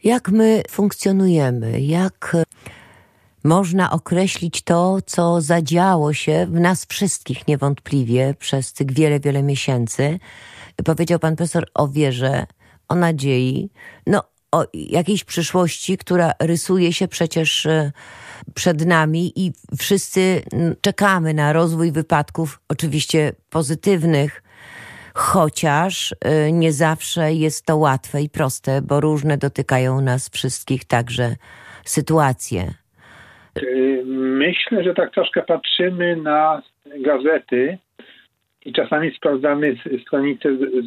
Jak my funkcjonujemy? Jak można określić to, co zadziało się w nas wszystkich niewątpliwie przez tych wiele, wiele miesięcy? Powiedział pan profesor o wierze, o nadziei, o jakiejś przyszłości, która rysuje się przecież przed nami i wszyscy czekamy na rozwój wypadków, oczywiście pozytywnych, chociaż nie zawsze jest to łatwe i proste, bo różne dotykają nas wszystkich także sytuacje. Myślę, że tak troszkę patrzymy na gazety i czasami sprawdzamy stronice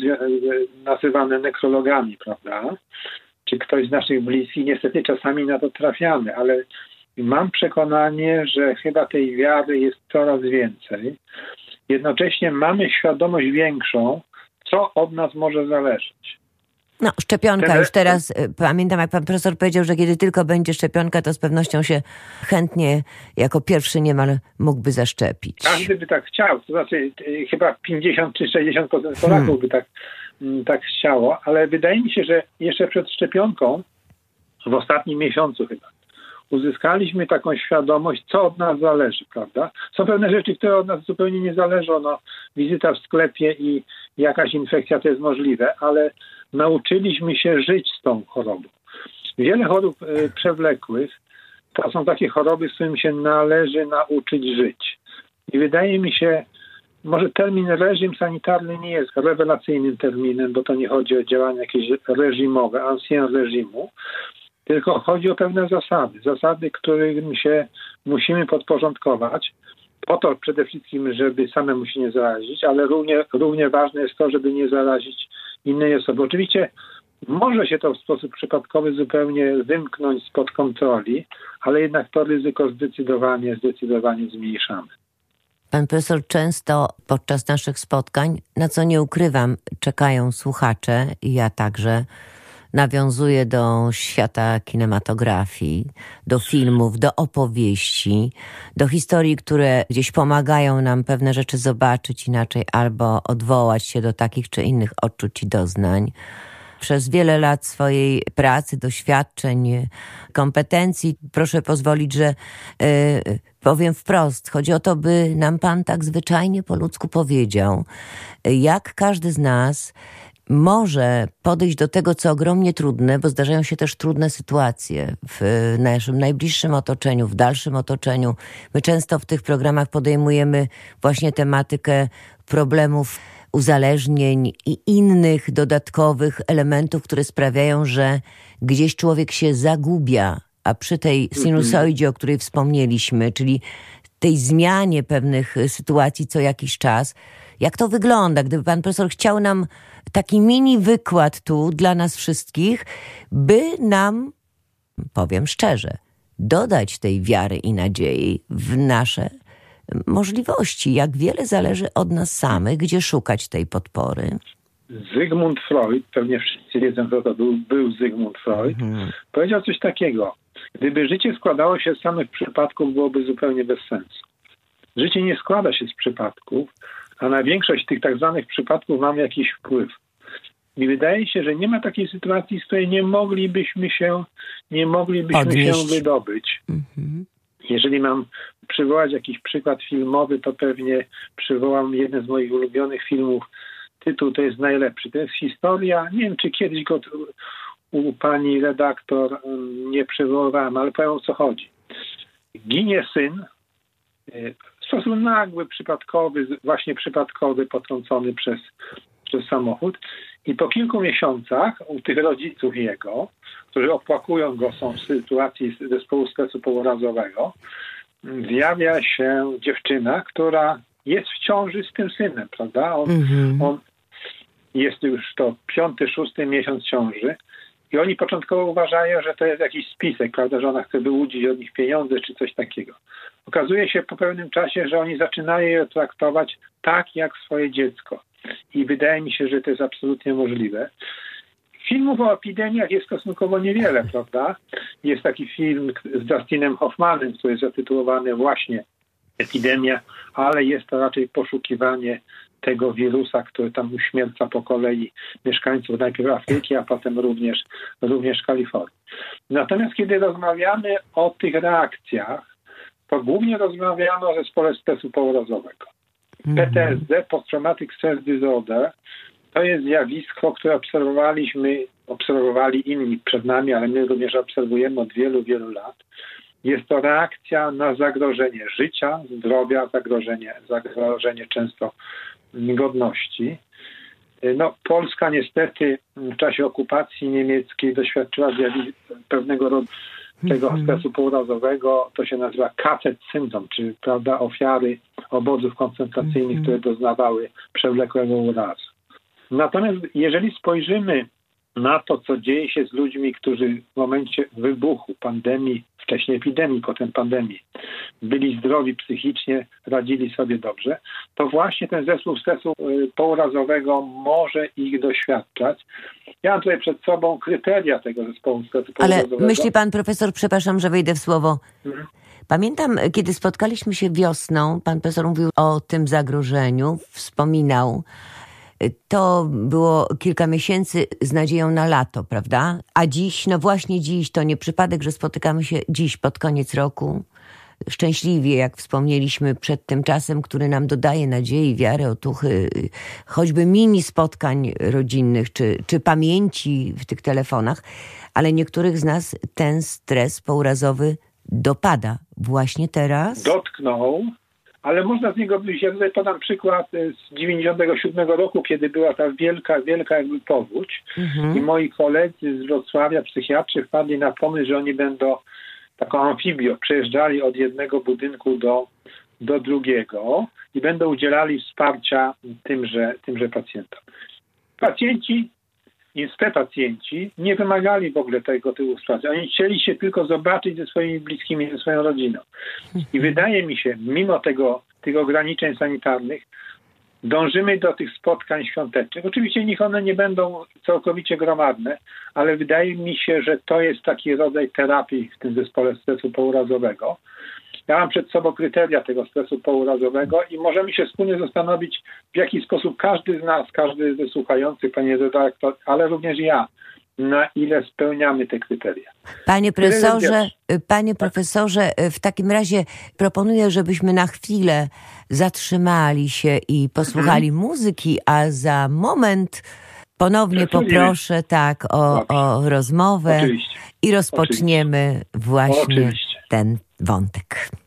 nazywane nekrologami, prawda? Czy ktoś z naszych bliskich, niestety czasami na to trafiamy, ale mam przekonanie, że chyba tej wiary jest coraz więcej. Jednocześnie mamy świadomość większą, co od nas może zależeć. Szczepionka już teraz, pamiętam jak pan profesor powiedział, że kiedy tylko będzie szczepionka, to z pewnością się chętnie jako pierwszy niemal mógłby zaszczepić. Każdy by tak chciał, to znaczy chyba 50 czy 60% Polaków by tak chciało, ale wydaje mi się, że jeszcze przed szczepionką, w ostatnim miesiącu chyba, uzyskaliśmy taką świadomość, co od nas zależy, prawda? Są pewne rzeczy, które od nas zupełnie nie zależą. Wizyta w sklepie i jakaś infekcja to jest możliwe, ale nauczyliśmy się żyć z tą chorobą. Wiele chorób przewlekłych to są takie choroby, z którymi się należy nauczyć żyć. I wydaje mi się, może termin reżim sanitarny nie jest rewelacyjnym terminem, bo to nie chodzi o działania jakieś reżimowe, ancien reżimu, tylko chodzi o pewne zasady, którym się musimy podporządkować, po to przede wszystkim, żeby samemu się nie zarazić, ale równie ważne jest to, żeby nie zarazić innej osoby. Oczywiście może się to w sposób przypadkowy zupełnie wymknąć spod kontroli, ale jednak to ryzyko zdecydowanie zmniejszamy. Pan profesor często podczas naszych spotkań, na co nie ukrywam, czekają słuchacze i ja także, nawiązuje do świata kinematografii, do filmów, do opowieści, do historii, które gdzieś pomagają nam pewne rzeczy zobaczyć inaczej albo odwołać się do takich czy innych odczuć i doznań. Przez wiele lat swojej pracy, doświadczeń, kompetencji, proszę pozwolić, że powiem wprost, chodzi o to, by nam pan tak zwyczajnie po ludzku powiedział, jak każdy z nas może podejść do tego, co ogromnie trudne, bo zdarzają się też trudne sytuacje w naszym najbliższym otoczeniu, w dalszym otoczeniu. My często w tych programach podejmujemy właśnie tematykę problemów uzależnień i innych dodatkowych elementów, które sprawiają, że gdzieś człowiek się zagubia, a przy tej sinusoidzie, o której wspomnieliśmy, czyli tej zmianie pewnych sytuacji co jakiś czas, jak to wygląda? Gdyby pan profesor chciał nam taki mini wykład tu dla nas wszystkich, by nam, powiem szczerze, dodać tej wiary i nadziei w nasze możliwości. Jak wiele zależy od nas samych, gdzie szukać tej podpory. Zygmunt Freud, pewnie wszyscy wiedzą, kto to był Zygmunt Freud, powiedział coś takiego. Gdyby życie składało się z samych przypadków, byłoby zupełnie bez sensu. Życie nie składa się z przypadków, a na większość tych tak zwanych przypadków mamy jakiś wpływ. I wydaje się, że nie ma takiej sytuacji, z której nie moglibyśmy się wydobyć. Jeżeli mam przywołać jakiś przykład filmowy, to pewnie przywołam jeden z moich ulubionych filmów. Tytuł to jest najlepszy. To jest historia, nie wiem, czy kiedyś go u pani redaktor nie przywoływałem, ale powiem, o co chodzi. Ginie syn, w sposób nagły, przypadkowy, potrącony przez samochód. I po kilku miesiącach u tych rodziców jego, którzy opłakują go, są w sytuacji zespołu stresu pourazowego, zjawia się dziewczyna, która jest w ciąży z tym synem, prawda? On jest już to 5., 6. miesiąc ciąży i oni początkowo uważają, że to jest jakiś spisek, prawda, że ona chce wyłudzić od nich pieniądze czy coś takiego. Okazuje się po pewnym czasie, że oni zaczynają je traktować tak jak swoje dziecko. I wydaje mi się, że to jest absolutnie możliwe. Filmów o epidemiach jest stosunkowo niewiele, prawda? Jest taki film z Dustinem Hoffmanem, który jest zatytułowany właśnie Epidemia, ale jest to raczej poszukiwanie tego wirusa, który tam uśmierca po kolei mieszkańców najpierw Afryki, a potem również Kalifornii. Natomiast kiedy rozmawiamy o tych reakcjach, to głównie rozmawiamy o zespole stresu pourazowego. PTSD, Post-Traumatic Stress Disorder, to jest zjawisko, które obserwowali inni przed nami, ale my również obserwujemy od wielu, wielu lat. Jest to reakcja na zagrożenie życia, zdrowia, zagrożenie często godności. Polska niestety w czasie okupacji niemieckiej doświadczyła pewnego rodzaju tego stresu pourazowego. To się nazywa KZ syndrom, czyli ofiary obozów koncentracyjnych, które doznawały przewlekłego urazu. Natomiast jeżeli spojrzymy na to, co dzieje się z ludźmi, którzy w momencie wybuchu pandemii, wcześniej epidemii, potem pandemii, byli zdrowi psychicznie, radzili sobie dobrze, to właśnie ten zespół stresu pourazowego może ich doświadczać. Ja mam tutaj przed sobą kryteria tego zespołu stresu pourazowego. Ale myśli pan profesor, przepraszam, że wejdę w słowo. Pamiętam, kiedy spotkaliśmy się wiosną, pan profesor mówił o tym zagrożeniu, wspominał. To było kilka miesięcy z nadzieją na lato, prawda? A dziś, właśnie dziś, to nie przypadek, że spotykamy się dziś pod koniec roku. Szczęśliwie, jak wspomnieliśmy przed tym czasem, który nam dodaje nadziei, wiary, otuchy, choćby mini spotkań rodzinnych, czy pamięci w tych telefonach, ale niektórych z nas ten stres pourazowy dopada właśnie teraz. Dotknął. Ale można z niego wyjść. Ja tutaj podam przykład z 97 roku, kiedy była ta wielka jakby powódź i moi koledzy z Wrocławia, psychiatrzy, wpadli na pomysł, że oni będą taką amfibią, przejeżdżali od jednego budynku do drugiego i będą udzielali wsparcia tymże pacjentom. Pacjenci nie wymagali w ogóle tego typu wsparcia. Oni chcieli się tylko zobaczyć ze swoimi bliskimi, ze swoją rodziną. I wydaje mi się, mimo tych ograniczeń sanitarnych, dążymy do tych spotkań świątecznych. Oczywiście niech one nie będą całkowicie gromadne, ale wydaje mi się, że to jest taki rodzaj terapii w tym zespole stresu pourazowego. Ja mam przed sobą kryteria tego stresu pourazowego i możemy się wspólnie zastanowić, w jaki sposób każdy z nas, każdy ze słuchających, panie redaktor, ale również ja, na ile spełniamy te kryteria. Panie profesorze, w takim razie proponuję, żebyśmy na chwilę zatrzymali się i posłuchali muzyki, a za moment ponownie poproszę o rozmowę i rozpoczniemy właśnie ten wątek.